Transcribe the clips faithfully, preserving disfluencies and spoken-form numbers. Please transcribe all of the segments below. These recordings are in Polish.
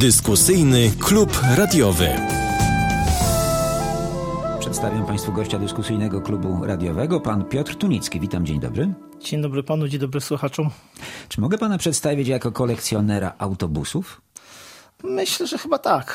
Dyskusyjny klub radiowy. Przedstawiam Państwu gościa dyskusyjnego klubu radiowego, pan Piotr Tunicki. Witam, dzień dobry. Dzień dobry panu, dzień dobry słuchaczom. Czy mogę pana przedstawić jako kolekcjonera autobusów? Myślę, że chyba tak.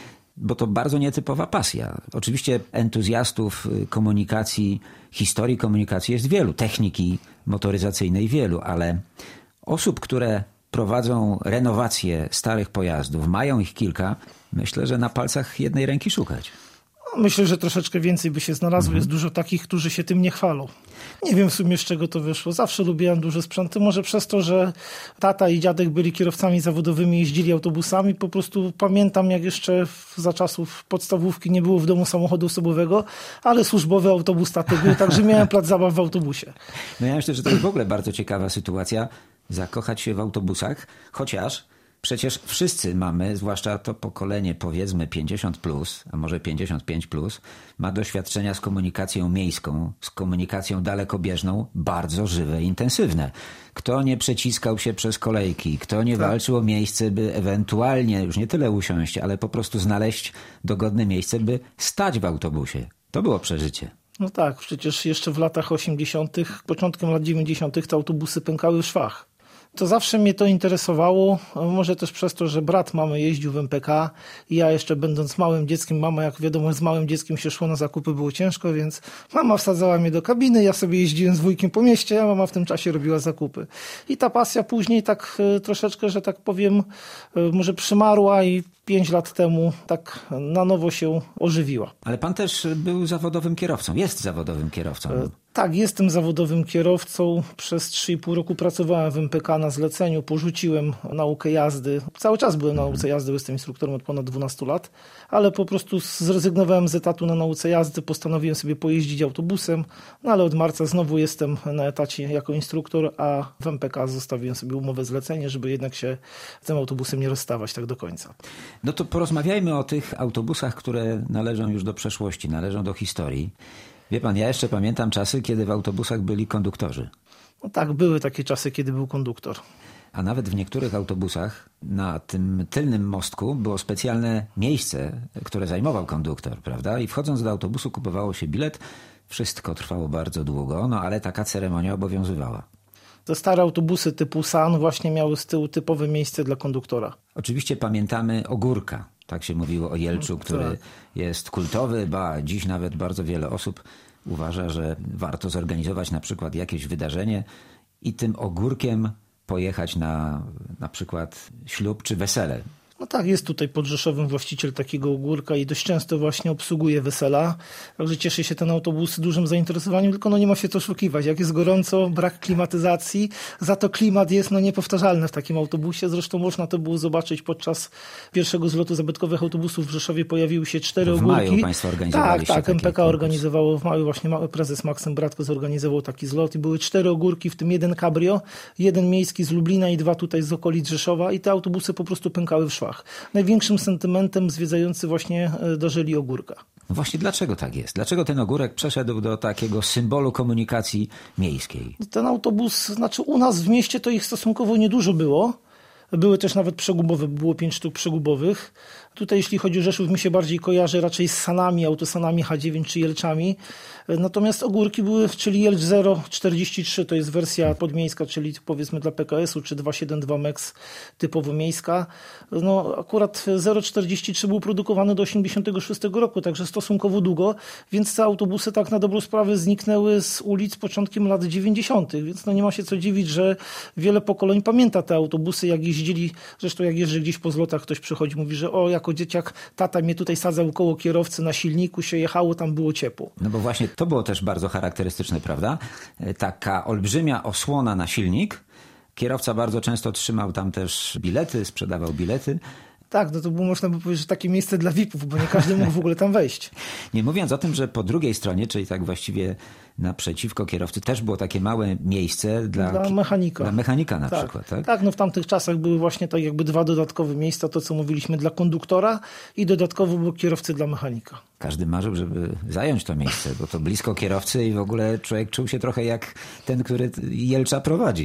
Bo to bardzo nietypowa pasja. Oczywiście entuzjastów komunikacji, historii komunikacji jest wielu, techniki motoryzacyjnej wielu, ale osób, które prowadzą renowację starych pojazdów, mają ich kilka, myślę, że na palcach jednej ręki szukać. Myślę, że troszeczkę więcej by się znalazło. Mhm. Jest dużo takich, którzy się tym nie chwalą. Nie wiem w sumie, z czego to wyszło. Zawsze lubiłem duże sprzęty. Może przez to, że tata i dziadek byli kierowcami zawodowymi, jeździli autobusami. Po prostu pamiętam, jak jeszcze za czasów podstawówki nie było w domu samochodu osobowego, ale służbowy autobus taty był, także miałem plac zabaw w autobusie. No ja myślę, że to jest w ogóle bardzo ciekawa sytuacja, zakochać się w autobusach, chociaż przecież wszyscy mamy, zwłaszcza to pokolenie powiedzmy pięćdziesiąt plus, a może pięćdziesiąt pięć plus, ma doświadczenia z komunikacją miejską, z komunikacją dalekobieżną, bardzo żywe i intensywne. Kto nie przeciskał się przez kolejki, kto nie tak. walczył o miejsce, by ewentualnie już nie tyle usiąść, ale po prostu znaleźć dogodne miejsce, by stać w autobusie. To było przeżycie. No tak, przecież jeszcze w latach osiemdziesiątych, początkiem lat dziewięćdziesiątych te autobusy pękały w szwach. To zawsze mnie to interesowało, może też przez to, że brat mamy jeździł w M P K i ja jeszcze będąc małym dzieckiem, mama jak wiadomo z małym dzieckiem się szło na zakupy, było ciężko, więc mama wsadzała mnie do kabiny, ja sobie jeździłem z wujkiem po mieście, a mama w tym czasie robiła zakupy. I ta pasja później tak troszeczkę, że tak powiem, może przymarła i pięć lat temu tak na nowo się ożywiła. Ale pan też był zawodowym kierowcą, jest zawodowym kierowcą. Tak, jestem zawodowym kierowcą. Przez trzy i pół roku pracowałem w M P K na zleceniu, porzuciłem naukę jazdy. Cały czas byłem na nauce jazdy, jestem instruktorem od ponad dwunastu lat, ale po prostu zrezygnowałem z etatu na nauce jazdy, postanowiłem sobie pojeździć autobusem, no ale od marca znowu jestem na etacie jako instruktor, a w M P K zostawiłem sobie umowę zlecenie, żeby jednak się z tym autobusem nie rozstawać tak do końca. No to porozmawiajmy o tych autobusach, które należą już do przeszłości, należą do historii. Wie pan, ja jeszcze pamiętam czasy, kiedy w autobusach byli konduktorzy. No tak, były takie czasy, kiedy był konduktor. A nawet w niektórych autobusach na tym tylnym mostku było specjalne miejsce, które zajmował konduktor, prawda? I wchodząc do autobusu kupowało się bilet. Wszystko trwało bardzo długo, no ale taka ceremonia obowiązywała. Te stare autobusy typu San właśnie miały z tyłu typowe miejsce dla konduktora. Oczywiście pamiętamy Ogórka. Tak się mówiło o Jelczu, który tak. jest kultowy, ba dziś nawet bardzo wiele osób uważa, że warto zorganizować na przykład jakieś wydarzenie i tym ogórkiem pojechać na na przykład ślub czy wesele. No tak, jest tutaj pod Rzeszowem właściciel takiego ogórka i dość często właśnie obsługuje wesela. Także cieszy się ten autobus dużym zainteresowaniem, tylko no nie ma się co oszukiwać. Jak jest gorąco, brak klimatyzacji, za to klimat jest no niepowtarzalny w takim autobusie. Zresztą można to było zobaczyć podczas pierwszego zlotu zabytkowych autobusów w Rzeszowie. Pojawiły się cztery ogórki. W maju państwo organizowaliście Tak, tak, M P K konkurs. organizowało w maju, właśnie mały prezes Maksym Bratko zorganizował taki zlot i były cztery ogórki, w tym jeden cabrio, jeden miejski z Lublina i dwa tutaj z okolic Rzeszowa i te autobusy po prostu pękały w szwach. Największym sentymentem zwiedzający właśnie dożyli ogórka. No właśnie dlaczego tak jest? Dlaczego ten ogórek przeszedł do takiego symbolu komunikacji miejskiej? Ten autobus, znaczy u nas w mieście to ich stosunkowo niedużo było. Były też nawet przegubowe, było pięć sztuk przegubowych. Tutaj jeśli chodzi o Rzeszów, mi się bardziej kojarzy raczej z Sanami, autosanami H dziewięć czy Jelczami. Natomiast ogórki były, czyli Jelcz zero czterdzieści trzy, to jest wersja podmiejska, czyli powiedzmy dla P K S u, czy dwieście siedemdziesiąt dwa Mex typowo miejska. No akurat zero czterdzieści trzy był produkowany do osiemdziesiątego szóstego roku, także stosunkowo długo, więc te autobusy tak na dobrą sprawę zniknęły z ulic początkiem lat dziewięćdziesiątych, więc no nie ma się co dziwić, że wiele pokoleń pamięta te autobusy, jak jeździli, zresztą jak jeżdżę gdzieś po zlotach, ktoś przychodzi, mówi, że o, jako dzieciak tata mnie tutaj sadzał koło kierowcy na silniku, się jechało, tam było ciepło. No bo właśnie to było też bardzo charakterystyczne, prawda? Taka olbrzymia osłona na silnik. Kierowca bardzo często trzymał tam też bilety, sprzedawał bilety. Tak, no to było, można by powiedzieć, że takie miejsce dla V I P ów, bo nie każdy mógł w ogóle tam wejść. Nie mówiąc o tym, że po drugiej stronie, czyli tak właściwie naprzeciwko kierowcy, też było takie małe miejsce dla, dla mechanika. Dla mechanika na tak, przykład, tak? Tak, no w tamtych czasach były właśnie tak jakby dwa dodatkowe miejsca, to co mówiliśmy, dla konduktora i dodatkowo było kierowcy dla mechanika. Każdy marzył, żeby zająć to miejsce, bo to blisko kierowcy i w ogóle człowiek czuł się trochę jak ten, który Jelcza prowadzi.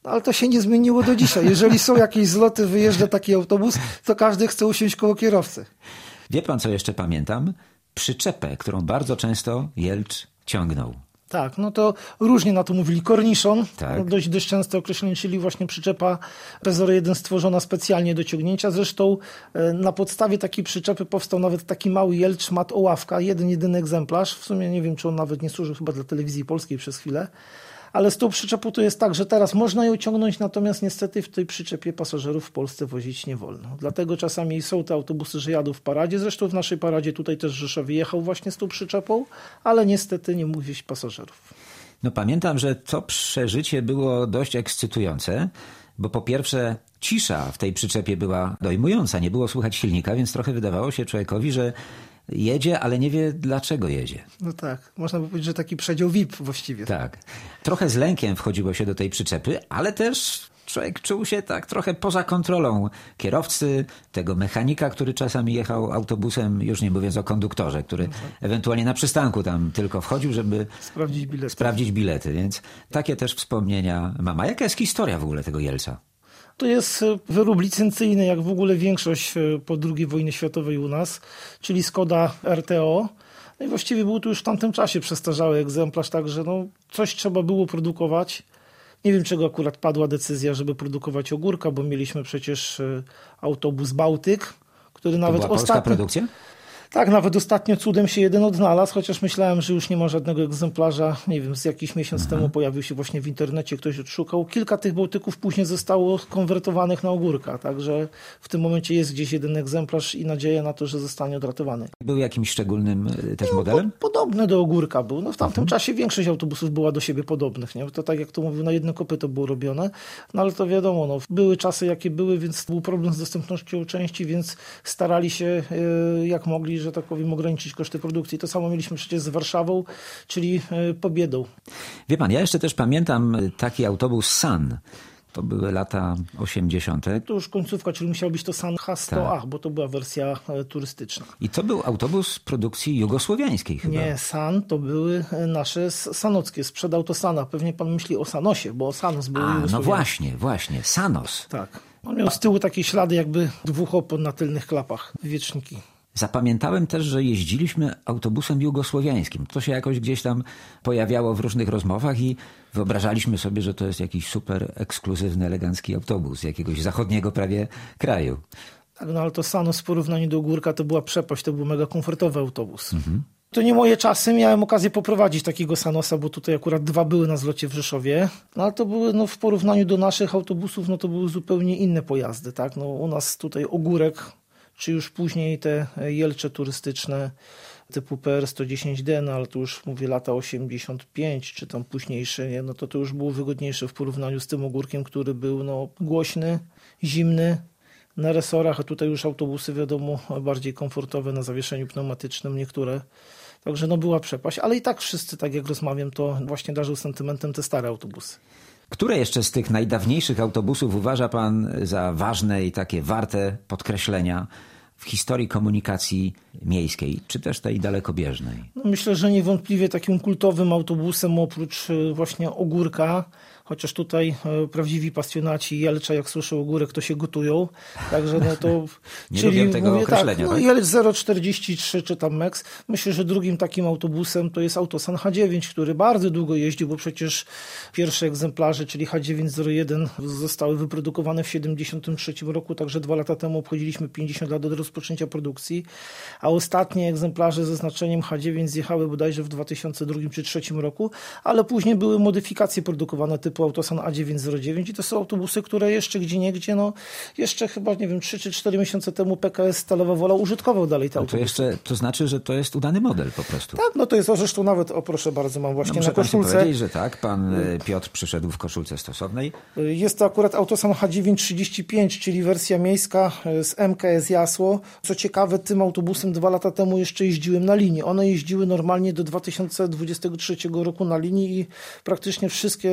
Ale to się nie zmieniło do dzisiaj. Jeżeli są jakieś zloty, wyjeżdża taki autobus, to każdy chce usiąść koło kierowcy. Wie pan, co jeszcze pamiętam? Przyczepę, którą bardzo często Jelcz ciągnął. Tak, no to różnie na to mówili. Korniszon, Tak. no dość, dość częste określenie, czyli właśnie przyczepa P zero jeden stworzona specjalnie do ciągnięcia. Zresztą e, na podstawie takiej przyczepy powstał nawet taki mały Jelcz Mat Oławka, jeden, jedyny egzemplarz. W sumie nie wiem, czy on nawet nie służył chyba dla telewizji polskiej przez chwilę. Ale z tą przyczepą to jest tak, że teraz można ją ciągnąć, natomiast niestety w tej przyczepie pasażerów w Polsce wozić nie wolno. Dlatego czasami są te autobusy, że jadą w paradzie. Zresztą w naszej paradzie tutaj też Rzeszow jechał właśnie z tą przyczepą, ale niestety nie mógł wieźć pasażerów. No pamiętam, że to przeżycie było dość ekscytujące, bo po pierwsze cisza w tej przyczepie była dojmująca, nie było słychać silnika, więc trochę wydawało się człowiekowi, że jedzie, ale nie wie dlaczego jedzie. No tak, można by powiedzieć, że taki przedział V I P właściwie. Tak. Trochę z lękiem wchodziło się do tej przyczepy, ale też człowiek czuł się tak trochę poza kontrolą kierowcy, tego mechanika, który czasami jechał autobusem, już nie mówiąc o konduktorze, który no tak. ewentualnie na przystanku tam tylko wchodził, żeby sprawdzić bilety. sprawdzić bilety. Więc takie też wspomnienia mam. A jaka jest historia w ogóle tego Jelca? To jest wyrób licencyjny, jak w ogóle większość po drugiej wojnie światowej u nas, czyli Skoda R T O. No i właściwie był tu już w tamtym czasie przestarzały egzemplarz, także no, coś trzeba było produkować. Nie wiem, czego akurat padła decyzja, żeby produkować ogórka, bo mieliśmy przecież autobus Bałtyk, który nawet to była polska ostatnio... produkcja? Tak, nawet ostatnio cudem się jeden odnalazł, chociaż myślałem, że już nie ma żadnego egzemplarza. Nie wiem, z jakiś miesiąc mhm. temu pojawił się właśnie w internecie, ktoś odszukał. Kilka tych Bałtyków później zostało konwertowanych na ogórka, także w tym momencie jest gdzieś jeden egzemplarz i nadzieja na to, że zostanie odratowany. Był jakimś szczególnym też no, modelem? Po, podobny do ogórka był. No, w tamtym mhm. czasie większość autobusów była do siebie podobnych. Nie? To tak jak to mówił, na jedno kopyto było robione. No ale to wiadomo, no, były czasy jakie były, więc był problem z dostępnością części, więc starali się yy, jak mogli, że tak powiem, ograniczyć koszty produkcji. To samo mieliśmy przecież z Warszawą, czyli Pobiedą. Wie pan, ja jeszcze też pamiętam taki autobus Sun. To były lata osiemdziesiąte. To już końcówka, czyli musiał być to Sun H sto A, tak. bo to była wersja turystyczna. I to był autobus produkcji jugosłowiańskiej chyba. Nie, Sun to były nasze sanockie, sprzed Autosana. Pewnie pan myśli o Sanosie, bo Sanos był A, no właśnie, właśnie, Sanos. Tak. On miał z tyłu takie ślady jakby dwóch opon na tylnych klapach, wieczniki. Zapamiętałem też, że jeździliśmy autobusem jugosłowiańskim. To się jakoś gdzieś tam pojawiało w różnych rozmowach i wyobrażaliśmy sobie, że to jest jakiś super ekskluzywny, elegancki autobus z jakiegoś zachodniego prawie kraju. Tak, no ale to Sanos w porównaniu do Ogórka to była przepaść, to był mega komfortowy autobus. Mhm. To nie moje czasy, miałem okazję poprowadzić takiego Sanosa, bo tutaj akurat dwa były na zlocie w Rzeszowie, no ale to były no, w porównaniu do naszych autobusów, no to były zupełnie inne pojazdy, tak? No, u nas tutaj Ogórek, czy już później te Jelcze turystyczne typu P R sto dziesięć D, no ale to już mówię lata osiemdziesiąt pięć, czy tam późniejsze, nie? No to to już było wygodniejsze w porównaniu z tym Ogórkiem, który był no, głośny, zimny na resorach, a tutaj już autobusy wiadomo bardziej komfortowe na zawieszeniu pneumatycznym niektóre. Także no była przepaść, ale i tak wszyscy, tak jak rozmawiam, to właśnie darzył sentymentem te stare autobusy. Które jeszcze z tych najdawniejszych autobusów uważa pan za ważne i takie warte podkreślenia w historii komunikacji miejskiej, czy też tej dalekobieżnej? No myślę, że niewątpliwie takim kultowym autobusem oprócz właśnie Ogórka, chociaż tutaj prawdziwi pasjonaci Jelcza, jak słyszą Ogórek, to się gotują. Także no to... Nie czyli lubię tego mówię, określenia. Tak, no, tak? Jelcz zero czterdzieści trzy czy tam Mex. Myślę, że drugim takim autobusem to jest Autosan H dziewięć, który bardzo długo jeździł, bo przecież pierwsze egzemplarze, czyli H dziewięć zero jeden zostały wyprodukowane w siedemdziesiątym trzecim roku, także dwa lata temu obchodziliśmy pięćdziesiąt lat od rozpoczęcia produkcji, a ostatnie egzemplarze ze znaczeniem H dziewięć zjechały bodajże w dwa tysiące drugim czy dwa tysiące trzecim roku, ale później były modyfikacje produkowane typu Autosan A dziewięć zero dziewięć i to są autobusy, które jeszcze gdzieniegdzie, no jeszcze chyba, nie wiem, trzy czy cztery miesiące temu P K S Stalowa Wola użytkował dalej te no to autobusy. Jeszcze, to znaczy, że to jest udany model po prostu. Tak, no to jest, o zresztą nawet, o proszę bardzo, mam właśnie no, na koszulce. Muszę powiedzieć, że tak, pan Piotr przyszedł w koszulce stosownej. Jest to akurat Autosan H dziewięć trzydzieści pięć, czyli wersja miejska z M K S Jasło. Co ciekawe, tym autobusem dwa lata temu jeszcze jeździłem na linii. One jeździły normalnie do dwa tysiące dwudziestego trzeciego roku na linii i praktycznie wszystkie te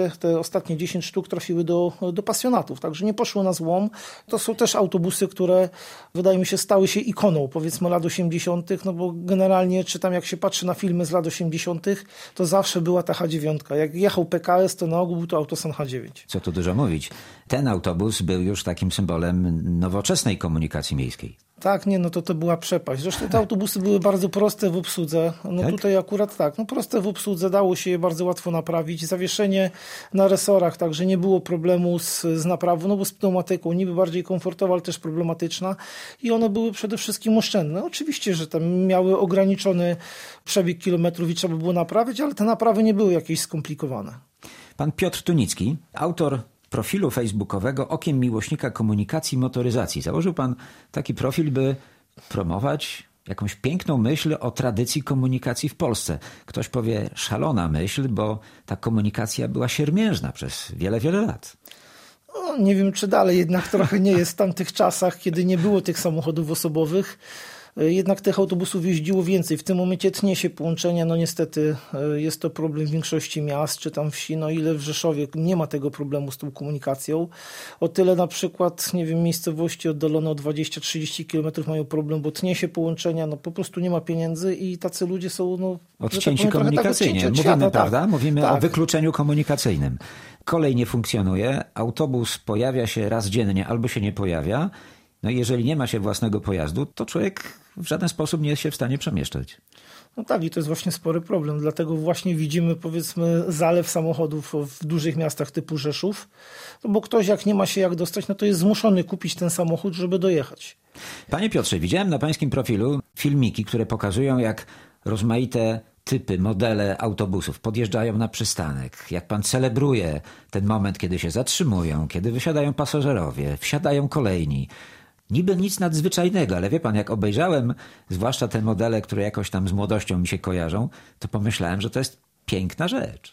ostatnie dziesięć sztuk trafiły do, do pasjonatów, także nie poszło na złom. To są też autobusy, które wydaje mi się stały się ikoną, powiedzmy lat osiemdziesiątych, no bo generalnie czytam, jak się patrzy na filmy z lat osiemdziesiątych, to zawsze była ta H dziewięć. Jak jechał P K S, to na ogół był to Autosan H dziewięć. Co tu dużo mówić. Ten autobus był już takim symbolem nowoczesnej komunikacji miejskiej. Tak, nie, no to to była przepaść. Zresztą te autobusy były bardzo proste w obsłudze. No tak? Tutaj akurat tak, no proste w obsłudze, dało się je bardzo łatwo naprawić. Zawieszenie na resorach, także nie było problemu z, z naprawą, no bo z pneumatyką niby bardziej komfortowa, ale też problematyczna. I one były przede wszystkim oszczędne. Oczywiście, że tam miały ograniczony przebieg kilometrów i trzeba było naprawić, ale te naprawy nie były jakieś skomplikowane. Pan Piotr Tunicki, autor profilu facebookowego Okiem Miłośnika Komunikacji i Motoryzacji. Założył pan taki profil, by promować jakąś piękną myśl o tradycji komunikacji w Polsce. Ktoś powie szalona myśl, bo ta komunikacja była siermiężna przez wiele, wiele lat. No, nie wiem, czy dalej, jednak trochę nie jest w tamtych czasach, kiedy nie było tych samochodów osobowych. Jednak tych autobusów jeździło więcej. W tym momencie tnie się połączenia. No niestety jest to problem w większości miast, czy tam wsi. No ile w Rzeszowie nie ma tego problemu z tą komunikacją. O tyle na przykład, nie wiem, miejscowości oddalone o dwadzieścia trzydzieści kilometrów mają problem, bo tnie się połączenia, no po prostu nie ma pieniędzy i tacy ludzie są... No, odcięci tak powiem, komunikacyjnie. Tak, Mówimy, świata, prawda? tak. Mówimy tak. o wykluczeniu komunikacyjnym. Kolej nie funkcjonuje, autobus pojawia się raz dziennie albo się nie pojawia. No i jeżeli nie ma się własnego pojazdu, to człowiek w żaden sposób nie jest się w stanie przemieszczać. No tak, i to jest właśnie spory problem. Dlatego właśnie widzimy, powiedzmy, zalew samochodów w dużych miastach typu Rzeszów. No bo ktoś, jak nie ma się jak dostać, no to jest zmuszony kupić ten samochód, żeby dojechać. Panie Piotrze, widziałem na pańskim profilu filmiki, które pokazują, jak rozmaite typy, modele autobusów podjeżdżają na przystanek. Jak pan celebruje ten moment, kiedy się zatrzymują, kiedy wysiadają pasażerowie, wsiadają kolejni. Niby nic nadzwyczajnego, ale wie pan, jak obejrzałem zwłaszcza te modele, które jakoś tam z młodością mi się kojarzą, to pomyślałem, że to jest piękna rzecz.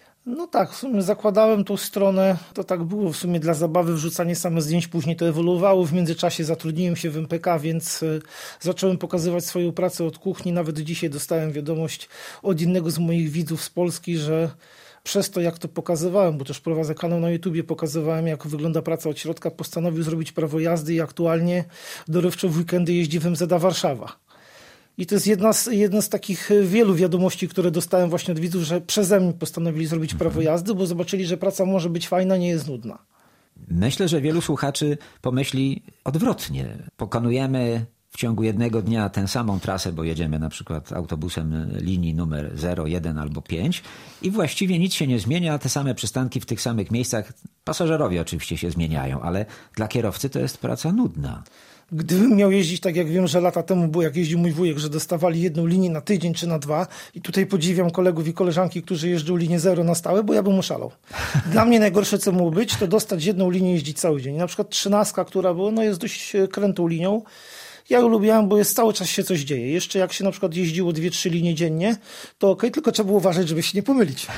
No tak, w sumie zakładałem tą stronę, to tak było w sumie dla zabawy, wrzucanie same zdjęć, później to ewoluowało. W międzyczasie zatrudniłem się w M P K, więc zacząłem pokazywać swoją pracę od kuchni. Nawet dzisiaj dostałem wiadomość od jednego z moich widzów z Polski, że przez to, jak to pokazywałem, bo też prowadzę kanał na YouTubie, pokazywałem, jak wygląda praca od środka, postanowił zrobić prawo jazdy i aktualnie dorywczo w weekendy jeździ w M Z A Warszawa. I to jest jedna z, jedna z takich wielu wiadomości, które dostałem właśnie od widzów, że przeze mnie postanowili zrobić prawo jazdy, bo zobaczyli, że praca może być fajna, nie jest nudna. Myślę, że wielu słuchaczy pomyśli odwrotnie. Pokonujemy w ciągu jednego dnia tę samą trasę, bo jedziemy na przykład autobusem linii numer zero, jeden albo pięć i właściwie nic się nie zmienia, te same przystanki w tych samych miejscach. Pasażerowie oczywiście się zmieniają, ale dla kierowcy to jest praca nudna. Gdybym miał jeździć tak, jak wiem, że lata temu było, jak jeździł mój wujek, że dostawali jedną linię na tydzień czy na dwa i tutaj podziwiam kolegów i koleżanki, którzy jeżdżą linię zero na stałe, bo ja bym oszalał. Dla mnie najgorsze, co mogło być, to dostać jedną linię i jeździć cały dzień. Na przykład trzynastka, która była, no jest dość krętą linią. Ja ją lubiłem, bo jest cały czas się coś dzieje. Jeszcze jak się na przykład jeździło dwie, trzy linie dziennie, to okej, okay, tylko trzeba było uważać, żeby się nie pomylić.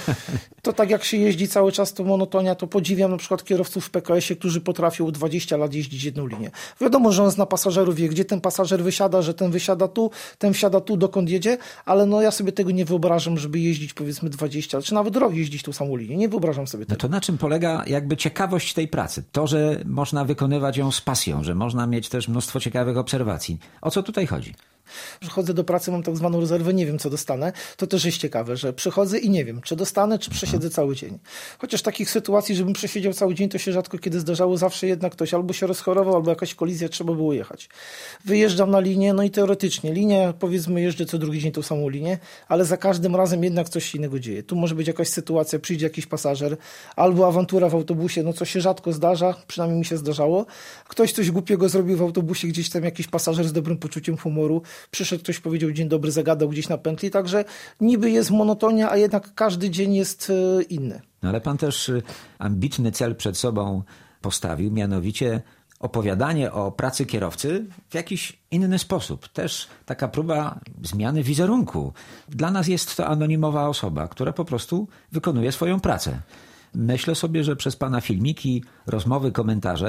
To tak jak się jeździ cały czas, to monotonia, to podziwiam na przykład kierowców w P K S-ie, którzy potrafią dwadzieścia lat jeździć jedną linię. Wiadomo, że on zna pasażerów, wie, gdzie ten pasażer wysiada, że ten wysiada tu, ten wsiada tu, dokąd jedzie, ale no ja sobie tego nie wyobrażam, żeby jeździć powiedzmy dwadzieścia, czy nawet rok jeździć tą samą linię. Nie wyobrażam sobie tego. No to na czym polega jakby ciekawość tej pracy? To, że można wykonywać ją z pasją, że można mieć też mnóstwo ciekawych obserwacji. O co tutaj chodzi? Przychodzę do pracy, mam tak zwaną rezerwę, nie wiem co dostanę. To też jest ciekawe, że przychodzę i nie wiem, czy dostanę, czy przesiedzę cały dzień. Chociaż takich sytuacji, żebym przesiedział cały dzień, to się rzadko kiedy zdarzało. Zawsze jednak ktoś albo się rozchorował, albo jakaś kolizja, trzeba było jechać. Wyjeżdżam na linię, no i teoretycznie linię, powiedzmy jeżdżę co drugi dzień tą samą linię, ale za każdym razem jednak coś się innego dzieje. Tu może być jakaś sytuacja, przyjdzie jakiś pasażer, albo awantura w autobusie, no co się rzadko zdarza, przynajmniej mi się zdarzało. Ktoś coś głupiego zrobił w autobusie, gdzieś tam jakiś pasażer z dobrym poczuciem humoru, przyszedł ktoś, powiedział dzień dobry, zagadał gdzieś na pętli, także niby jest monotonia, a jednak każdy dzień jest inny. No ale pan też ambitny cel przed sobą postawił, mianowicie opowiadanie o pracy kierowcy w jakiś inny sposób. Też taka próba zmiany wizerunku. Dla nas jest to anonimowa osoba, która po prostu wykonuje swoją pracę. Myślę sobie, że przez pana filmiki, rozmowy, komentarze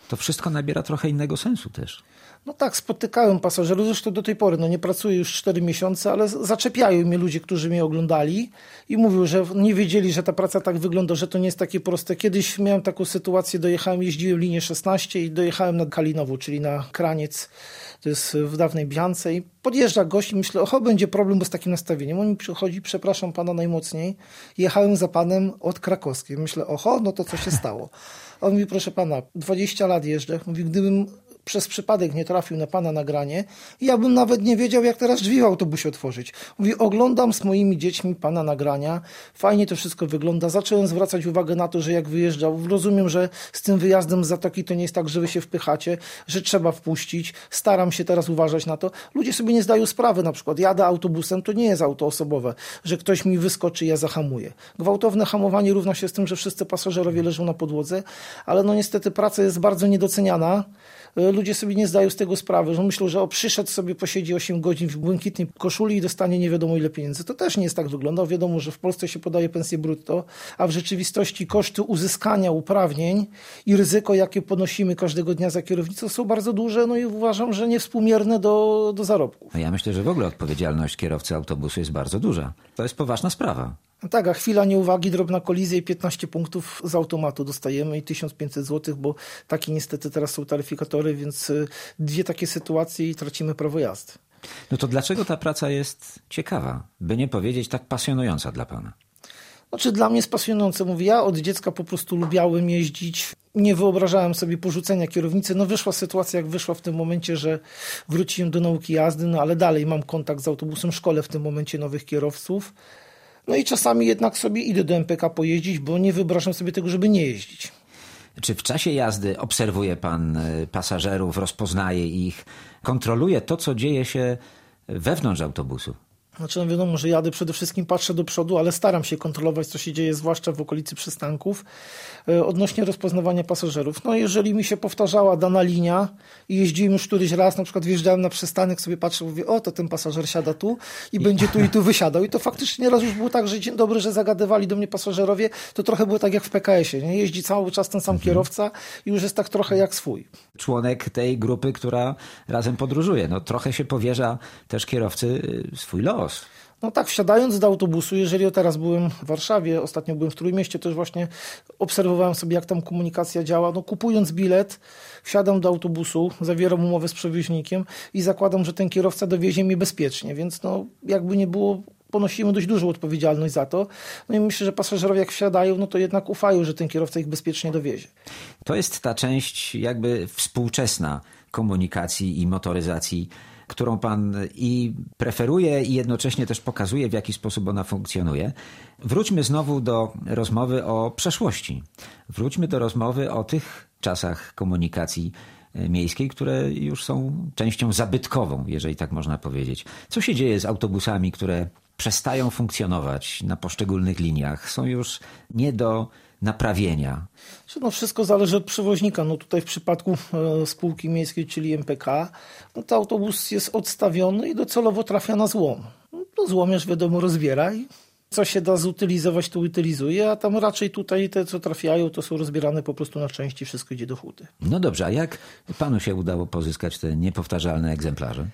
To wszystko nabiera trochę innego sensu też. No tak, spotykałem pasażerów, zresztą do tej pory, no nie pracuję już cztery miesiące, ale zaczepiają mnie ludzie, którzy mnie oglądali i mówią, że nie wiedzieli, że ta praca tak wygląda, że to nie jest takie proste. Kiedyś miałem taką sytuację, dojechałem, jeździłem linię szesnaście i dojechałem na Kalinowo, czyli na Kraniec, to jest w dawnej Biance i podjeżdża gość i myślę, oho, będzie problem, bo z takim nastawieniem. On mi przychodzi, przepraszam pana najmocniej, jechałem za panem od Krakowskiej. Myślę, oho, no to co się stało? On mówi, proszę pana, dwadzieścia lat jeżdżę, mówi, gdybym przez przypadek nie trafił na pana nagranie, ja bym nawet nie wiedział, jak teraz drzwi w autobusie otworzyć. Mówi, oglądam z moimi dziećmi pana nagrania, fajnie to wszystko wygląda. Zacząłem zwracać uwagę na to, że jak wyjeżdżał, rozumiem, że z tym wyjazdem z Zatoki to nie jest tak, że wy się wpychacie, że trzeba wpuścić. Staram się teraz uważać na to. Ludzie sobie nie zdają sprawy, na przykład jadę autobusem, to nie jest auto osobowe, że ktoś mi wyskoczy, ja zahamuję. Gwałtowne hamowanie równa się z tym, że wszyscy pasażerowie leżą na podłodze, ale no niestety praca jest bardzo niedoceniana. Ludzie sobie nie zdają z tego sprawy, że myślą, że o, przyszedł sobie, posiedzi osiem godzin w błękitnej koszuli i dostanie nie wiadomo ile pieniędzy. To też nie jest tak wygląda. Wiadomo, że w Polsce się podaje pensję brutto, a w rzeczywistości koszty uzyskania uprawnień i ryzyko, jakie ponosimy każdego dnia za kierownicą, są bardzo duże, no i uważam, że niewspółmierne do, do zarobków. Ja myślę, że w ogóle odpowiedzialność kierowcy autobusu jest bardzo duża. To jest poważna sprawa. No tak, a chwila nieuwagi, drobna kolizja i piętnaście punktów z automatu dostajemy i tysiąc pięćset złotych, bo takie niestety teraz są taryfikatory, więc dwie takie sytuacje i tracimy prawo jazdy. No to dlaczego ta praca jest ciekawa, by nie powiedzieć tak pasjonująca dla pana? Znaczy dla mnie jest pasjonujące. Mówię, ja od dziecka po prostu lubiałem jeździć. Nie wyobrażałem sobie porzucenia kierownicy. No wyszła sytuacja, jak wyszła w tym momencie, że wróciłem do nauki jazdy, no ale dalej mam kontakt z autobusem, szkolę w tym momencie nowych kierowców. No i czasami jednak sobie idę do M P K pojeździć, bo nie wyobrażam sobie tego, żeby nie jeździć. Czy w czasie jazdy obserwuje pan pasażerów, rozpoznaje ich, kontroluje to, co dzieje się wewnątrz autobusu? Znaczy, no wiadomo, że jadę przede wszystkim, patrzę do przodu, ale staram się kontrolować, co się dzieje, zwłaszcza w okolicy przystanków, odnośnie rozpoznawania pasażerów. No jeżeli mi się powtarzała dana linia i jeździłem już któryś raz, na przykład wjeżdżałem na przystanek, sobie patrzę, mówię, o, to ten pasażer siada tu i będzie tu i tu wysiadał. I to faktycznie nieraz już było tak, że dzień dobry, że zagadywali do mnie pasażerowie, to trochę było tak jak w P K S ie, nie? Jeździ cały czas ten sam mhm. kierowca i już jest tak trochę jak swój. Członek tej grupy, która razem podróżuje. No trochę się powierza też kierowcy swój los. No tak, wsiadając do autobusu, jeżeli ja teraz byłem w Warszawie, ostatnio byłem w Trójmieście, też właśnie obserwowałem sobie, jak tam komunikacja działa. No kupując bilet, wsiadam do autobusu, zawieram umowę z przewoźnikiem i zakładam, że ten kierowca dowiezie mnie bezpiecznie, więc no jakby nie było, ponosimy dość dużą odpowiedzialność za to. No i myślę, że pasażerowie jak wsiadają, no to jednak ufają, że ten kierowca ich bezpiecznie dowiezie. To jest ta część jakby współczesna komunikacji i motoryzacji, którą pan i preferuje i jednocześnie też pokazuje, w jaki sposób ona funkcjonuje. Wróćmy znowu do rozmowy o przeszłości. Wróćmy do rozmowy o tych czasach komunikacji miejskiej, które już są częścią zabytkową, jeżeli tak można powiedzieć. Co się dzieje z autobusami, które przestają funkcjonować na poszczególnych liniach, są już nie do naprawienia? No wszystko zależy od przewoźnika. No tutaj w przypadku e, spółki miejskiej, czyli M P K, no to autobus jest odstawiony i docelowo trafia na złom. No to złomiarz wiadomo rozbiera i co się da zutylizować, to utylizuje, a tam raczej tutaj te, co trafiają, to są rozbierane po prostu na części, wszystko idzie do huty. No dobrze, a jak panu się udało pozyskać te niepowtarzalne egzemplarze?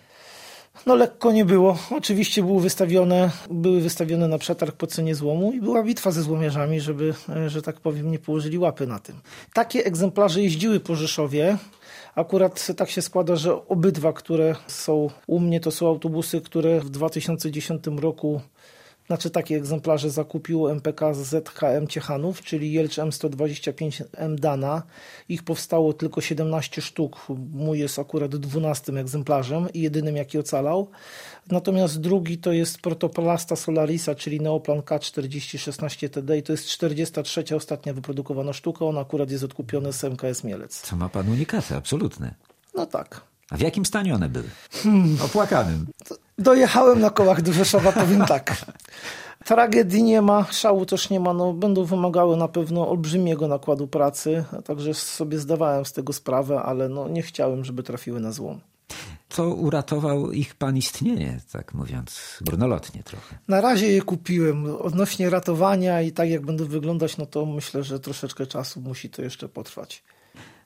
No lekko nie było. Oczywiście były wystawione, były wystawione na przetarg po cenie złomu i była bitwa ze złomiarzami, żeby, że tak powiem, nie położyli łapy na tym. Takie egzemplarze jeździły po Rzeszowie. Akurat tak się składa, że obydwa, które są u mnie, to są autobusy, które w dwa tysiące dziesiątym roku, znaczy takie egzemplarze zakupił M P K z Z H M Ciechanów, czyli Jelcz M sto dwadzieścia pięć M Dana. Ich powstało tylko siedemnaście sztuk. Mój jest akurat dwunastym egzemplarzem i jedynym, jaki ocalał. Natomiast drugi to jest Protoplasta Solarisa, czyli Neoplan K czterdzieści szesnaście T D i to jest czterdziesta trzecia ostatnia wyprodukowana sztuka. On akurat jest odkupiony z M K S Mielec. Co ma pan unikaty, absolutne. No tak. A w jakim stanie one były? Hmm. Opłakanym. Dojechałem na kołach do Rzeszowa, powiem tak. Tragedii nie ma, szału też nie ma. No, będą wymagały na pewno olbrzymiego nakładu pracy, także sobie zdawałem z tego sprawę, ale no, nie chciałem, żeby trafiły na złom. To uratował ich pan istnienie, tak mówiąc, górnolotnie trochę. Na razie je kupiłem. Odnośnie ratowania i tak jak będą wyglądać, no to myślę, że troszeczkę czasu musi to jeszcze potrwać.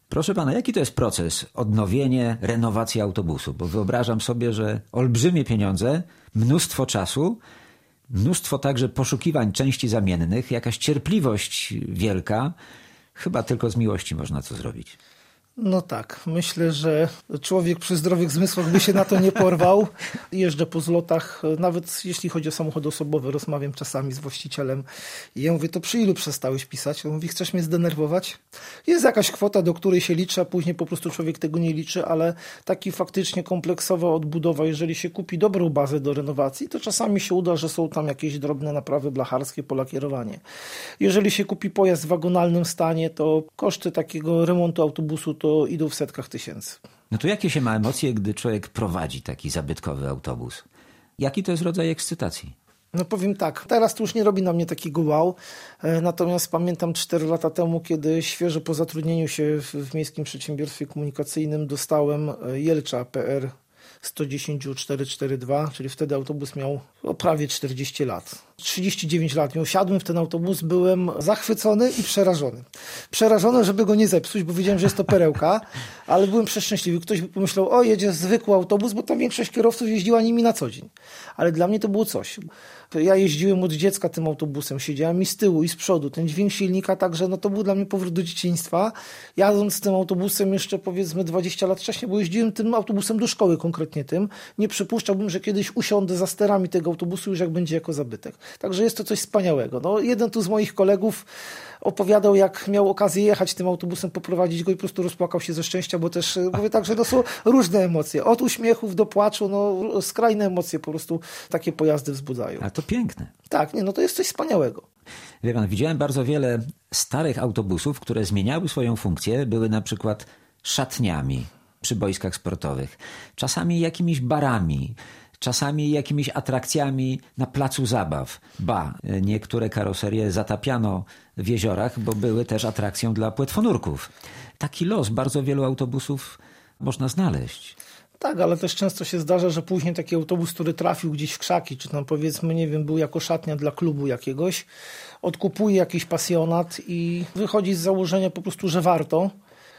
Proszę pana, jaki to jest proces odnowienie, renowacji autobusu? Bo wyobrażam sobie, że olbrzymie pieniądze, mnóstwo czasu, mnóstwo także poszukiwań części zamiennych, jakaś cierpliwość wielka. Chyba tylko z miłości można to zrobić. No tak, myślę, że człowiek przy zdrowych zmysłach by się na to nie porwał. Jeżdżę po zlotach, nawet jeśli chodzi o samochody osobowe, rozmawiam czasami z właścicielem i ja mówię, to przy ilu przestałeś pisać? On mówi, chcesz mnie zdenerwować? Jest jakaś kwota, do której się liczy, a później po prostu człowiek tego nie liczy, ale taki faktycznie kompleksowa odbudowa, jeżeli się kupi dobrą bazę do renowacji, to czasami się uda, że są tam jakieś drobne naprawy blacharskie, polakierowanie. Jeżeli się kupi pojazd w wagonalnym stanie, to koszty takiego remontu autobusu to to idą w setkach tysięcy. No to jakie się ma emocje, gdy człowiek prowadzi taki zabytkowy autobus? Jaki to jest rodzaj ekscytacji? No powiem tak, teraz to już nie robi na mnie takiego wow, natomiast pamiętam cztery lata temu, kiedy świeżo po zatrudnieniu się w, w Miejskim Przedsiębiorstwie Komunikacyjnym dostałem Jelcza P R sto dziesięć czterysta czterdzieści dwa, czyli wtedy autobus miał o prawie czterdzieści lat. trzydzieści dziewięć lat miał. Wsiadłem w ten autobus, byłem zachwycony i przerażony. Przerażony, żeby go nie zepsuć, bo wiedziałem, że jest to perełka, ale byłem przeszczęśliwy. Ktoś by pomyślał, o jedzie zwykły autobus, bo tam większość kierowców jeździła nimi na co dzień. Ale dla mnie to było coś. Ja jeździłem od dziecka tym autobusem, siedziałem i z tyłu, i z przodu. Ten dźwięk silnika także, no to był dla mnie powrót do dzieciństwa. Jadąc tym autobusem jeszcze powiedzmy dwadzieścia lat wcześniej, bo jeździłem tym autobusem do szkoły konkretnie tym, nie przypuszczałbym, że kiedyś usiądę za sterami tego autobusu już jak będzie jako zabytek. Także jest to coś wspaniałego. No, jeden tu z moich kolegów opowiadał, jak miał okazję jechać tym autobusem, poprowadzić go i po prostu rozpłakał się ze szczęścia, bo też mówię tak, że to są różne emocje. Od uśmiechów do płaczu, no skrajne emocje po prostu takie pojazdy wzbudzają. A to piękne. Tak, nie, no to jest coś wspaniałego. Wie pan, widziałem bardzo wiele starych autobusów, które zmieniały swoją funkcję, były na przykład szatniami przy boiskach sportowych, czasami jakimiś barami, czasami jakimiś atrakcjami na placu zabaw. Ba, niektóre karoserie zatapiano w jeziorach, bo były też atrakcją dla płetwonurków. Taki los bardzo wielu autobusów można znaleźć. Tak, ale też często się zdarza, że później taki autobus, który trafił gdzieś w krzaki, czy tam powiedzmy, nie wiem, był jako szatnia dla klubu jakiegoś, odkupuje jakiś pasjonat i wychodzi z założenia po prostu, że warto.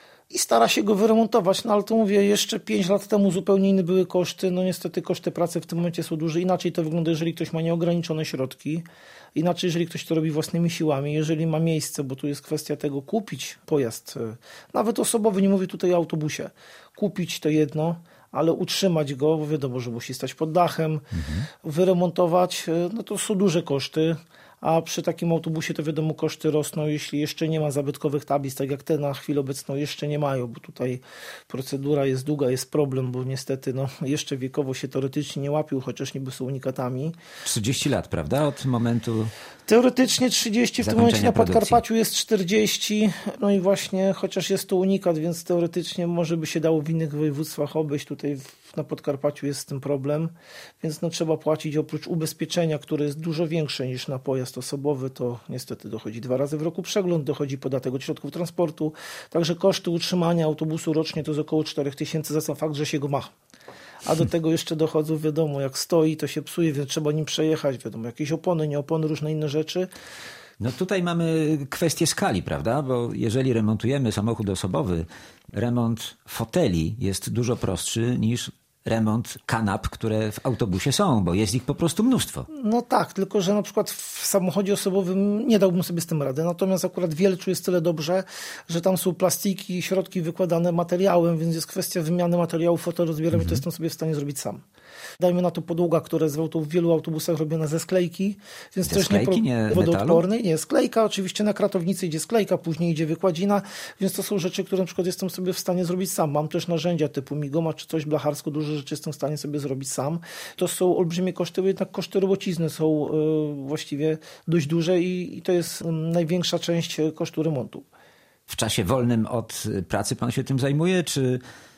I stara się go wyremontować, no ale to mówię, jeszcze pięć lat temu zupełnie inne były koszty, no niestety koszty pracy w tym momencie są duże, inaczej to wygląda, jeżeli ktoś ma nieograniczone środki, inaczej jeżeli ktoś to robi własnymi siłami, jeżeli ma miejsce, bo tu jest kwestia tego, kupić pojazd, nawet osobowy, nie mówię tutaj o autobusie, kupić to jedno, ale utrzymać go, bo wiadomo, że musi stać pod dachem, mhm. wyremontować, no to są duże koszty. A przy takim autobusie to wiadomo koszty rosną, jeśli jeszcze nie ma zabytkowych tablic, tak jak te na chwilę obecną jeszcze nie mają, bo tutaj procedura jest długa, jest problem, bo niestety no, jeszcze wiekowo się teoretycznie nie łapią, chociaż niby są unikatami. trzydzieści lat, prawda? Od momentu teoretycznie trzydzieści, w tym momencie na produkcji. Podkarpaciu jest czterdzieści, no i właśnie chociaż jest to unikat, więc teoretycznie może by się dało w innych województwach obejść, tutaj w, na Podkarpaciu jest z tym problem, więc no trzeba płacić oprócz ubezpieczenia, które jest dużo większe niż na pojazd osobowy, to niestety dochodzi dwa razy w roku przegląd, dochodzi podatek od środków transportu, także koszty utrzymania autobusu rocznie to jest około cztery tysiące za sam fakt, że się go ma. A do tego jeszcze dochodzą, wiadomo, jak stoi, to się psuje, więc trzeba nim przejechać, wiadomo, jakieś opony, nie opony, różne inne rzeczy. No tutaj mamy kwestię skali, prawda? Bo jeżeli remontujemy samochód osobowy, remont foteli jest dużo prostszy niż remont kanap, które w autobusie są, bo jest ich po prostu mnóstwo. No tak, tylko że na przykład w samochodzie osobowym nie dałbym sobie z tym rady. Natomiast akurat w Jelczu jest tyle dobrze, że tam są plastiki, środki wykładane materiałem, więc jest kwestia wymiany materiałów, fotorozbieram mhm. i to jestem sobie w stanie zrobić sam. Dajmy na to podłoga, która jest w wielu autobusach robiona ze sklejki, więc ze też sklejki, nie, nie wodoodpornej. Nie, sklejka, oczywiście na kratownicy idzie sklejka, później idzie wykładzina, więc to są rzeczy, które na przykład jestem sobie w stanie zrobić sam. Mam też narzędzia typu migoma czy coś blacharsko, duże rzeczy jestem w stanie sobie zrobić sam. To są olbrzymie koszty, bo jednak koszty robocizny są y, właściwie dość duże i, i to jest y, największa część kosztu remontu. W czasie wolnym od pracy pan się tym zajmuje, czy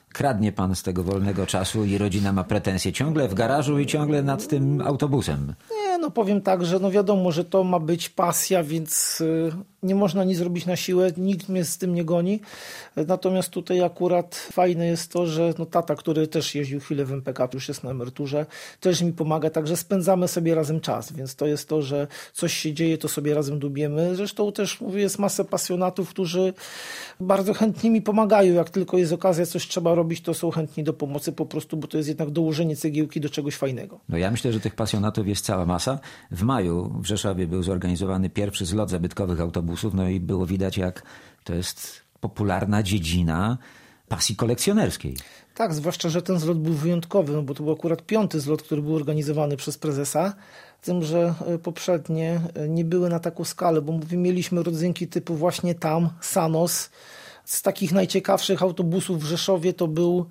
kradnie pan z tego wolnego czasu i rodzina ma pretensje ciągle w garażu i ciągle nad tym autobusem. Nie, no powiem tak, że no wiadomo, że to ma być pasja, więc nie można nic zrobić na siłę, nikt mnie z tym nie goni. Natomiast tutaj akurat fajne jest to, że no tata, który też jeździł chwilę w M P K, już jest na emeryturze, też mi pomaga, także spędzamy sobie razem czas, więc to jest to, że coś się dzieje, to sobie razem dubiemy. Zresztą też mówię, jest masę pasjonatów, którzy bardzo chętnie mi pomagają, jak tylko jest okazja, coś trzeba robić, to są chętni do pomocy po prostu, bo to jest jednak dołożenie cegiełki do czegoś fajnego. No ja myślę, że tych pasjonatów jest cała masa. W maju w Rzeszowie był zorganizowany pierwszy zlot zabytkowych autobusów, no i było widać, jak to jest popularna dziedzina pasji kolekcjonerskiej. Tak, zwłaszcza, że ten zlot był wyjątkowy, no bo to był akurat piąty zlot, który był organizowany przez prezesa, tym, że poprzednie nie były na taką skalę, bo mówię, mieliśmy rodzynki typu właśnie tam, Sanos. Z takich najciekawszych autobusów w Rzeszowie to był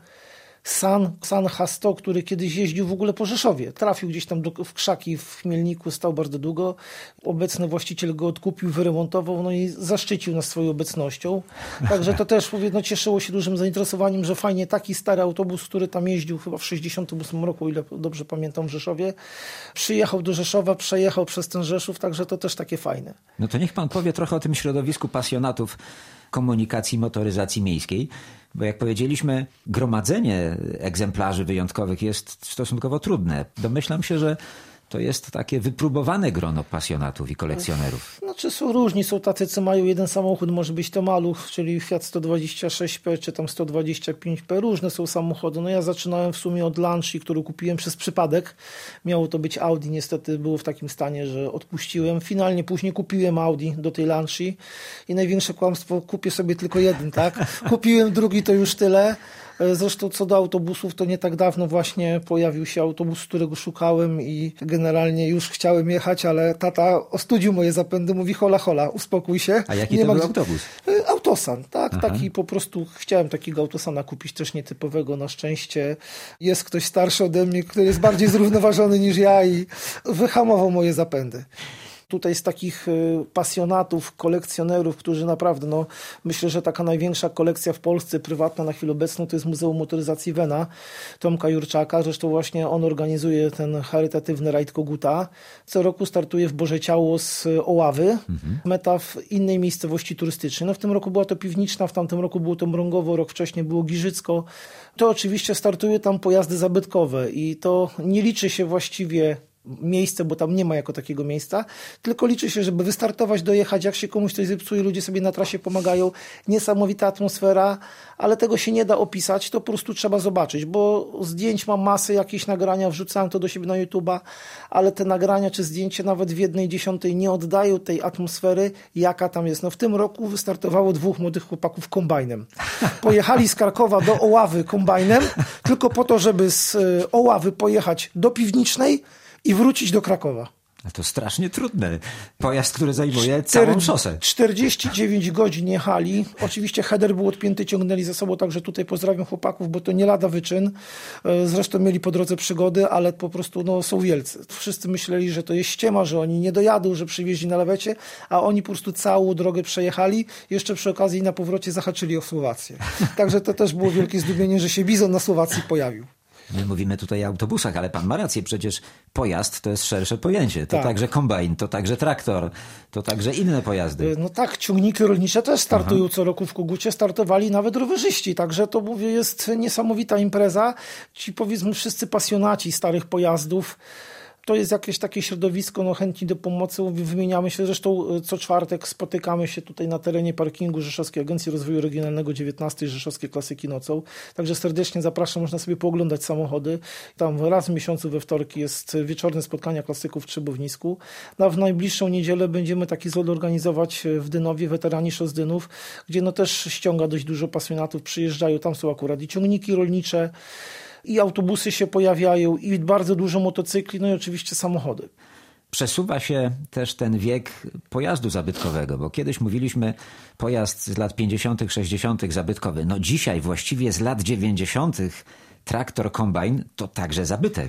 San, San H sto, który kiedyś jeździł w ogóle po Rzeszowie. Trafił gdzieś tam do, w krzaki w Chmielniku, stał bardzo długo. Obecny właściciel go odkupił, wyremontował, no i zaszczycił nas swoją obecnością. Także to też, mówię, no cieszyło się dużym zainteresowaniem, że fajnie taki stary autobus, który tam jeździł chyba w sześćdziesiątym ósmym roku, o ile dobrze pamiętam, w Rzeszowie, przyjechał do Rzeszowa, przejechał przez ten Rzeszów, także to też takie fajne. No to niech pan powie trochę o tym środowisku pasjonatów komunikacji, motoryzacji miejskiej, bo jak powiedzieliśmy, gromadzenie egzemplarzy wyjątkowych jest stosunkowo trudne. Domyślam się, że to jest takie wypróbowane grono pasjonatów i kolekcjonerów. Znaczy są różni, są tacy, co mają jeden samochód, może być to Maluch, czyli Fiat sto dwadzieścia sześć P, czy tam sto dwadzieścia pięć P, różne są samochody. No ja zaczynałem w sumie od Lancia, którą kupiłem przez przypadek. Miało to być Audi, niestety było w takim stanie, że odpuściłem. Finalnie później kupiłem Audi do tej Lancia i największe kłamstwo, kupię sobie tylko jeden, tak? Kupiłem drugi, to już tyle. Zresztą co do autobusów, to nie tak dawno właśnie pojawił się autobus, którego szukałem i generalnie już chciałem jechać, ale tata ostudził moje zapędy, mówi hola hola, uspokój się. A jaki nie to ma był gdzie... autobus? Autosan, tak, Aha. taki po prostu chciałem takiego Autosana kupić, też nietypowego, na szczęście jest ktoś starszy ode mnie, który jest bardziej zrównoważony niż ja i wyhamował moje zapędy. Tutaj z takich pasjonatów, kolekcjonerów, którzy naprawdę, no myślę, że taka największa kolekcja w Polsce prywatna na chwilę obecną to jest Muzeum Motoryzacji Wena Tomka Jurczaka. Zresztą właśnie on organizuje ten charytatywny rajd Koguta. Co roku startuje w Boże Ciało z Oławy. Mhm. Meta w innej miejscowości turystycznej. No w tym roku była to Piwniczna, w tamtym roku było to Mrągowo, rok wcześniej było Giżycko. To oczywiście startuje tam pojazdy zabytkowe i to nie liczy się właściwie miejsce, bo tam nie ma jako takiego miejsca, tylko liczy się, żeby wystartować, dojechać, jak się komuś coś zepsuje, ludzie sobie na trasie pomagają, niesamowita atmosfera, ale tego się nie da opisać, to po prostu trzeba zobaczyć, bo zdjęć mam masę, jakieś nagrania, wrzucałem to do siebie na YouTube'a, ale te nagrania czy zdjęcia nawet w jednej dziesiątej nie oddają tej atmosfery, jaka tam jest. No w tym roku wystartowało dwóch młodych chłopaków kombajnem. Pojechali z Krakowa do Oławy kombajnem, tylko po to, żeby z Oławy pojechać do Piwnicznej i wrócić do Krakowa. A to strasznie trudne. Pojazd, który zajmuje całą szosę. czterdzieści dziewięć godzin jechali. Oczywiście header był odpięty, ciągnęli za sobą, także tutaj pozdrawiam chłopaków, bo to nie lada wyczyn. Zresztą mieli po drodze przygody, ale po prostu no, są wielcy. Wszyscy myśleli, że to jest ściema, że oni nie dojadą, że przywieźli na lewecie, a oni po prostu całą drogę przejechali. Jeszcze przy okazji na powrocie zahaczyli o Słowację. Także to też było wielkie zdumienie, że się bizon na Słowacji pojawił. My mówimy tutaj o autobusach, ale pan ma rację, przecież pojazd to jest szersze pojęcie. To tak. także kombajn, to także traktor, to także inne pojazdy. No tak, ciągniki rolnicze też startują Aha. co roku w Kogucie, startowali nawet rowerzyści, także to mówię jest niesamowita impreza. Ci powiedzmy wszyscy pasjonaci starych pojazdów. To jest jakieś takie środowisko, no chętni do pomocy, wymieniamy się, zresztą co czwartek spotykamy się tutaj na terenie parkingu Rzeszowskiej Agencji Rozwoju Regionalnego dziewiętnastej Rzeszowskie Klasyki nocą, także serdecznie zapraszam, można sobie pooglądać samochody. Tam raz w miesiącu we wtorki jest wieczorne spotkania klasyków w Trzebownisku. No, w najbliższą niedzielę będziemy taki zlot organizować w Dynowie, weterani Szozdynów, gdzie no też ściąga dość dużo pasjonatów, przyjeżdżają, tam są akurat i ciągniki rolnicze, i autobusy się pojawiają, i bardzo dużo motocykli, no i oczywiście samochody. Przesuwa się też ten wiek pojazdu zabytkowego, bo kiedyś mówiliśmy pojazd z lat pięćdziesiątych, sześćdziesiątych zabytkowy. No dzisiaj właściwie z lat dziewięćdziesiątych traktor, kombajn to także zabytek.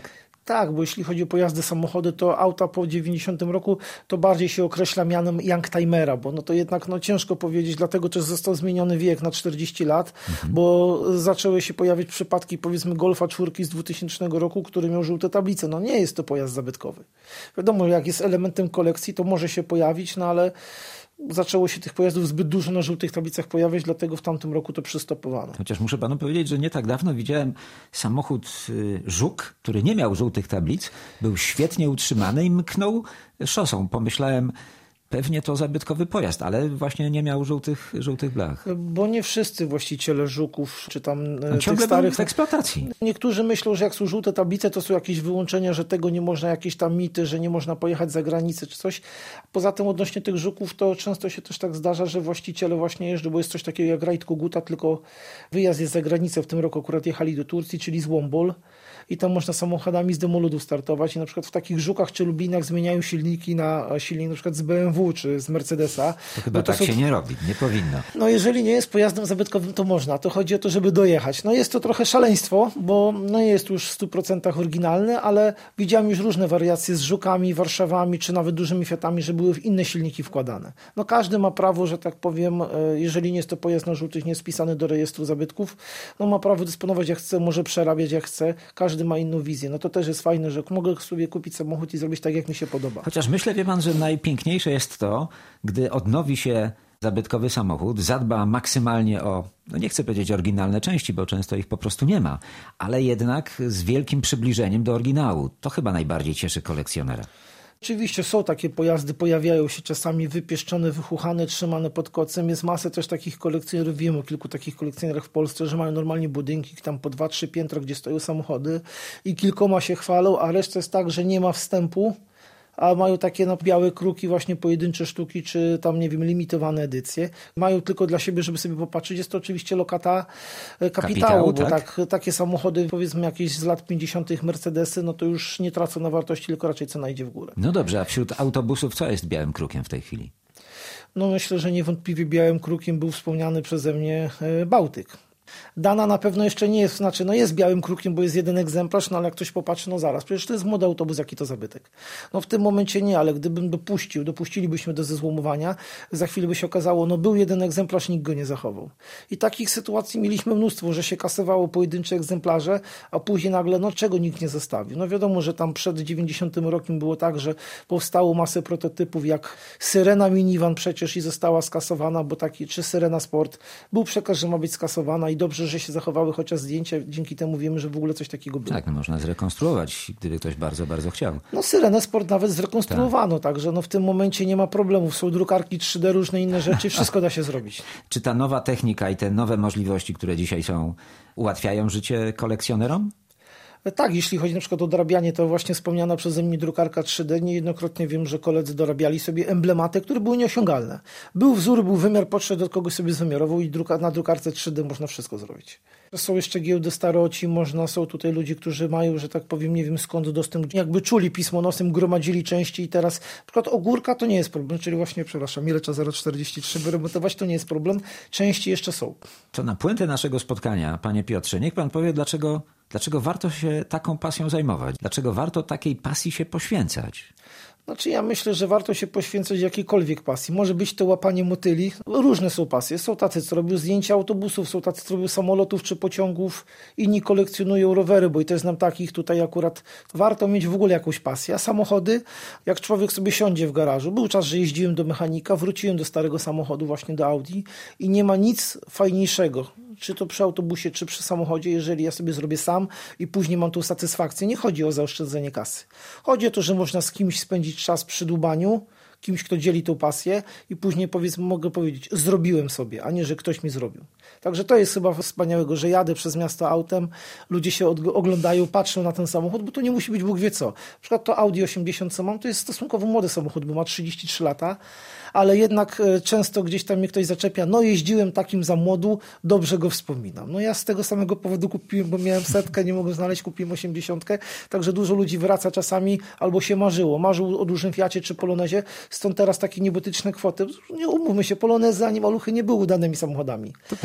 Tak, bo jeśli chodzi o pojazdy, samochody, to auta po dziewięćdziesiątym roku to bardziej się określa mianem youngtimera, bo no to jednak no ciężko powiedzieć, dlatego też został zmieniony wiek na czterdzieści lat, mhm. bo zaczęły się pojawiać przypadki powiedzmy Golfa czwórki z dwutysięcznego roku, który miał żółte tablice. No nie jest to pojazd zabytkowy. Wiadomo, jak jest elementem kolekcji, to może się pojawić, no ale zaczęło się tych pojazdów zbyt dużo na żółtych tablicach pojawiać, dlatego w tamtym roku to przystopowano. Chociaż muszę panu powiedzieć, że nie tak dawno widziałem samochód Żuk, który nie miał żółtych tablic, był świetnie utrzymany i mknął szosą. Pomyślałem, pewnie to zabytkowy pojazd, ale właśnie nie miał żółtych, żółtych blach. Bo nie wszyscy właściciele Żuków, czy tam no, tych ciągle starych w eksploatacji. Niektórzy myślą, że jak są żółte tablice, to są jakieś wyłączenia, że tego nie można, jakieś tam mity, że nie można pojechać za granicę czy coś. Poza tym odnośnie tych Żuków, to często się też tak zdarza, że właściciele właśnie jeżdżą, bo jest coś takiego jak rajd Koguta, tylko wyjazd jest za granicę. W tym roku akurat jechali do Turcji, czyli z Wombol. I tam można samochodami z demoludów startować i na przykład w takich Żukach czy Lubinach zmieniają silniki na silnik na przykład z B M W czy z Mercedesa. To chyba to tak są... się nie robi, nie powinno. No jeżeli nie jest pojazdem zabytkowym, to można. To chodzi o to, żeby dojechać. No jest to trochę szaleństwo, bo no nie jest już w stu procentach oryginalny, ale widziałem już różne wariacje z Żukami, Warszawami czy nawet dużymi Fiatami, że były w inne silniki wkładane. No każdy ma prawo, że tak powiem, jeżeli nie jest to pojazd na żółtych, nie jest wpisany do rejestru zabytków, no ma prawo dysponować jak chce, może przerabiać jak chce. Każdy ma inną wizję. No to też jest fajne, że mogę sobie kupić samochód i zrobić tak, jak mi się podoba. Chociaż myślę, wie pan, że najpiękniejsze jest to, gdy odnowi się zabytkowy samochód, zadba maksymalnie o, no nie chcę powiedzieć oryginalne części, bo często ich po prostu nie ma, ale jednak z wielkim przybliżeniem do oryginału. To chyba najbardziej cieszy kolekcjonera. Oczywiście są takie pojazdy, pojawiają się czasami wypieszczone, wychuchane, trzymane pod kocem. Jest masę też takich kolekcjonerów, wiem o kilku takich kolekcjonerach w Polsce, że mają normalnie budynki, tam po dwa, trzy piętra, gdzie stoją samochody i kilkoma się chwalą, a reszta jest tak, że nie ma wstępu, a mają takie no, białe kruki, właśnie pojedyncze sztuki, czy tam, nie wiem, limitowane edycje. Mają tylko dla siebie, żeby sobie popatrzeć. Jest to oczywiście lokata kapitału, kapitału bo tak? tak takie samochody, powiedzmy jakieś z lat pięćdziesiątych Mercedesy, no to już nie tracą na wartości, tylko raczej cena idzie w górę. No dobrze, a wśród autobusów co jest białym krukiem w tej chwili? No myślę, że niewątpliwie białym krukiem był wspomniany przeze mnie Bałtyk. Dana na pewno jeszcze nie jest, znaczy no jest białym krukiem, bo jest jeden egzemplarz, no ale jak ktoś popatrzy, no zaraz, przecież to jest młody autobus, jaki to zabytek. No w tym momencie nie, ale gdybym dopuścił, dopuścilibyśmy do zezłomowania, za chwilę by się okazało, no był jeden egzemplarz, nikt go nie zachował. I takich sytuacji mieliśmy mnóstwo, że się kasowało pojedyncze egzemplarze, a później nagle, no czego nikt nie zostawił. No wiadomo, że tam przed dziewięćdziesiątym rokiem było tak, że powstało masę prototypów, jak Syrena Minivan przecież i została skasowana, bo taki, czy Syrena Sport, był przekaz, że ma być skasowana i dobrze, że się zachowały chociaż zdjęcia, dzięki temu wiemy, że w ogóle coś takiego było. Tak, można zrekonstruować, gdyby ktoś bardzo, bardzo chciał. No Syrenę Sport nawet zrekonstruowano, tak. Także no w tym momencie nie ma problemów. Są drukarki trzy D, różne inne rzeczy, wszystko da się zrobić. Czy ta nowa technika i te nowe możliwości, które dzisiaj są, ułatwiają życie kolekcjonerom? Tak, jeśli chodzi na przykład o dorabianie, to właśnie wspomniana przeze mnie drukarka trzy D. Niejednokrotnie wiem, że koledzy dorabiali sobie emblematy, które były nieosiągalne. Był wzór, był wymiar, podszedł do kogoś sobie wymiarował i druka, na drukarce trzy D można wszystko zrobić. Są jeszcze giełdy staroci, można, są tutaj ludzie, którzy mają, że tak powiem, nie wiem skąd dostęp, jakby czuli pismo nosem, gromadzili części i teraz, na przykład ogórka to nie jest problem, czyli właśnie, przepraszam, Milecza zero czterdzieści trzy wyremontować to nie jest problem, części jeszcze są. To na puentę naszego spotkania, panie Piotrze, niech pan powie, dlaczego Dlaczego warto się taką pasją zajmować? Dlaczego warto takiej pasji się poświęcać? Znaczy ja myślę, że warto się poświęcać jakiejkolwiek pasji. Może być to łapanie motyli. Różne są pasje. Są tacy, co robią zdjęcia autobusów, są tacy, co robią samolotów czy pociągów. Inni kolekcjonują rowery, bo i też znam takich tutaj akurat. Warto mieć w ogóle jakąś pasję. A samochody, jak człowiek sobie siądzie w garażu. Był czas, że jeździłem do mechanika, wróciłem do starego samochodu, właśnie do Audi i nie ma nic fajniejszego, czy to przy autobusie, czy przy samochodzie, jeżeli ja sobie zrobię sam i później mam tą satysfakcję. Nie chodzi o zaoszczędzenie kasy. Chodzi o to, że można z kimś spędzić czas przy dłubaniu, kimś, kto dzieli tą pasję i później powiedzmy, mogę powiedzieć, zrobiłem sobie, a nie, że ktoś mi zrobił. Także to jest chyba wspaniałego, że jadę przez miasto autem, ludzie się oglądają, patrzą na ten samochód, bo to nie musi być Bóg wie co. Na przykład to Audi osiemdziesiąt, co mam, to jest stosunkowo młody samochód, bo ma trzydzieści trzy lata, ale jednak często gdzieś tam mnie ktoś zaczepia, no jeździłem takim za młodu, dobrze go wspominam. No ja z tego samego powodu kupiłem, bo miałem setkę, nie mogłem znaleźć, kupiłem osiemdziesiątkę, także dużo ludzi wraca czasami, albo się marzyło, marzył o dużym Fiacie czy Polonezie, stąd teraz takie niebotyczne kwoty. Nie umówmy się, Polonezy ani Maluchy nie były udanymi samochodami.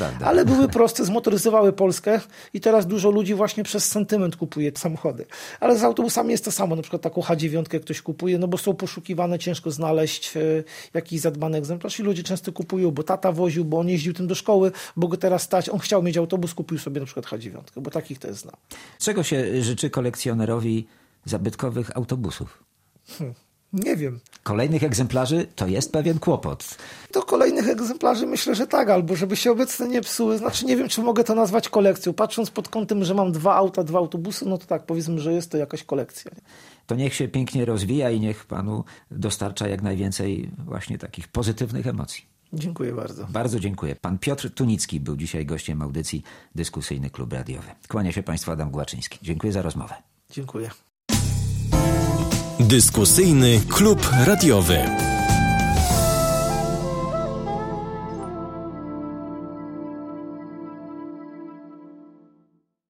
prawda. Ale były proste, zmotoryzowały Polskę i teraz dużo ludzi właśnie przez sentyment kupuje samochody. Ale z autobusami jest to samo, na przykład taką H dziewięć ktoś kupuje, no bo są poszukiwane, ciężko znaleźć e, jakiś zadbany egzemplarz i ludzie często kupują, bo tata woził, bo on jeździł tym do szkoły, bo go teraz stać, on chciał mieć autobus, kupił sobie na przykład H dziewięć, bo takich też znam. Czego się życzy kolekcjonerowi zabytkowych autobusów? Hmm, nie wiem. Kolejnych egzemplarzy to jest pewien kłopot. Do kolejnych egzemplarzy myślę, że tak, albo żeby się obecne nie psuły. Znaczy nie wiem, czy mogę to nazwać kolekcją. Patrząc pod kątem, że mam dwa auta, dwa autobusy, no to tak, powiedzmy, że jest to jakaś kolekcja. To niech się pięknie rozwija i niech panu dostarcza jak najwięcej właśnie takich pozytywnych emocji. Dziękuję bardzo. Bardzo dziękuję. Pan Piotr Tunicki był dzisiaj gościem audycji Dyskusyjny Klub Radiowy. Kłania się państwu Adam Głaczyński. Dziękuję za rozmowę. Dziękuję. Dyskusyjny Klub Radiowy.